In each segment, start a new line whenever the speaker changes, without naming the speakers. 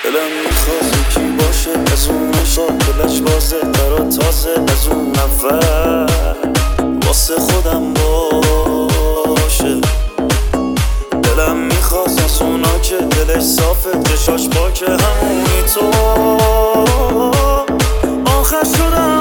دلم میخواد یکی باشه از اون شاد دلش بازه برا تازه از اون اول واسه خودم باشه. دلم میخواد از اونا که دلش صافه چشاش پاکه همونی تو آخر شدم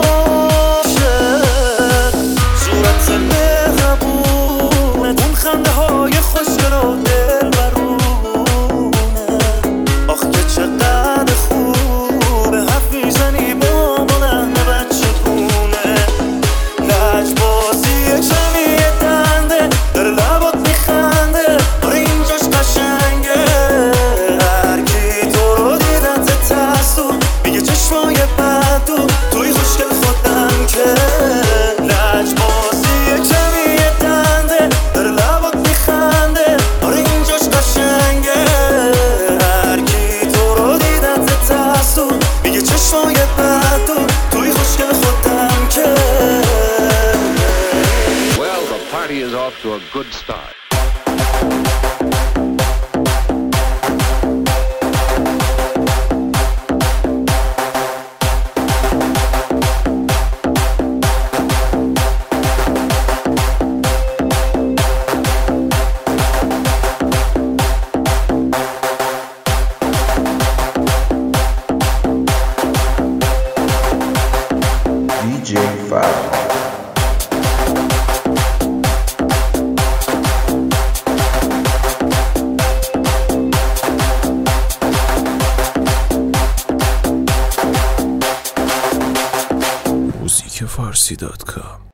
عاشق. صورت مهربونه اون خنده های خوشگل و دل برونه. آخ که چقدر خوبه حرف میزنی با مادرم بچه گونه. لجبازی کمی دنده داره لبات میخنده آره اینجاش قشنگه. هرکی تو رو دیدت ترسو میگه چشمای بدو توی خوشگل خودم که. لجبازی کمی دنده داره لبات میخنده آره اینجاش قشنگه. هرکی تو رو دیدت ترسو میگه چشمای بدو توی خوشگل خودم که.
Well, the party is off to a good start.
DJ Fab.
موزیک فارسی.com